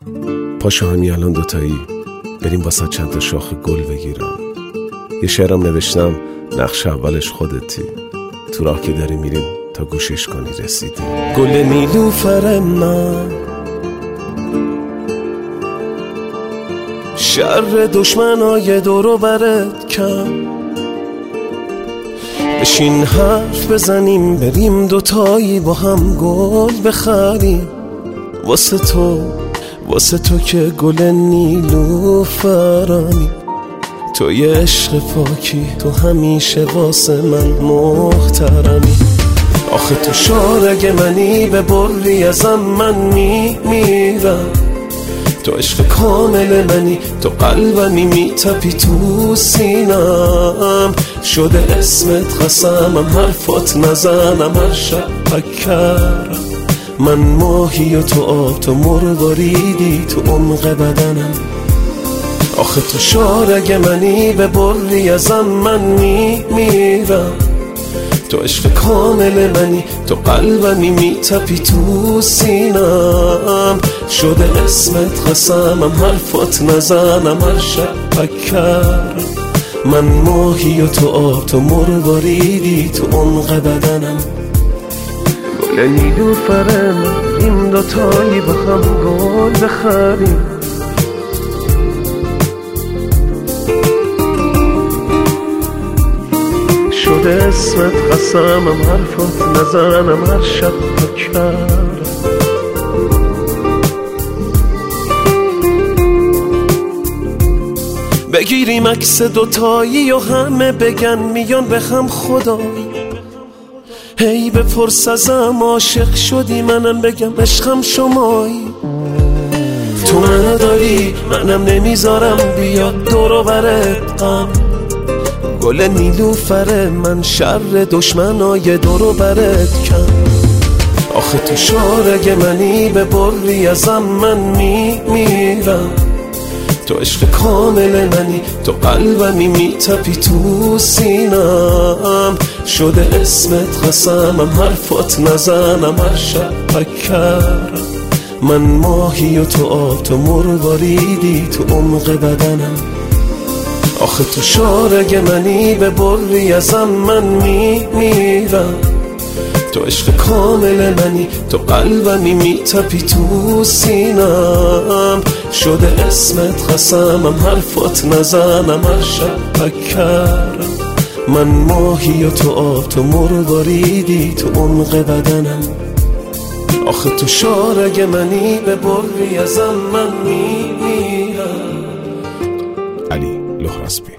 پاشو همین الان دوتایی بریم واسه چند تا شاخ گل بگیرم. یه شعرم نوشتم نقش اولش خودتی، تو راه که داری میریم تا گوشش کنی رسیدی. گل نیلوفر من، شر دشمنای دورو برت کم، بشین حرف بزنیم بریم دوتایی با هم گل بخریم. واسه تو که گل نیلوفرانی، تو یه عشق پاکی، تو همیشه واسه من محترمی. آخه تو شارگ منی، به بری ازم من میمیرم. تو عشق کامل منی، تو قلبمی میتپی تو سینم. شده اسمت قسمم، حرفات نزنم، هر شب پکرم. من ماهی و تو آب، تو مرواریدی تو عمق بدنم. آخه تو شارگ منی، به بری ازم من میمیرم. تو عشق کامل منی، تو قلبمی میتپی تو سینم. شده اسمت قسمم، حرفات نزنم، هر شب پکرم. من ماهی و تو آب، تو مرواریدی تو عمق بدنم. گل نیلوفر من، این دوتایی با هم گل بخریم. شده اسمت قسمم، حرفات نزنم، هر شب پکرم. بگیریم عکس دوتایی و همه بگن میان به هم خدایی. هی بپرس ازم عاشق شدی، منم بگم عشقم شمایی. تو منو داری، منم نمیذارم بیاد دورو برت غم. گل نیلوفر من، شر دشمنای دورو برت کم. آخه تو شارگ منی، به بری ازم من میمیرم. تو عشق کامل منی، تو قلبمی میتپی تو سینم. شده اسمت قسمم، حرفات نزنم، هر شب پکرم. من ماهی و تو آب، تو مرواریدی تو عمق بدنم. آخه تو شارگ منی، به بری ازم من میمیرم. تو عشق کامل منی، تو قلبمی میتپی تو سینم. شده اسمت قسمم، حرفات نزنم، هر شب پکرم. من ماهی و تو آب، تو مرواریدی تو عمق بدنم. آخه تو شارگ منی، به بری ازم من میمیرم. علی لخرسبی.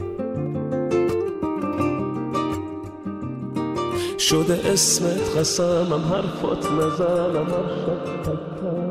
شده اسمت قسمم، حرفات نزنم، هر شب پکرم.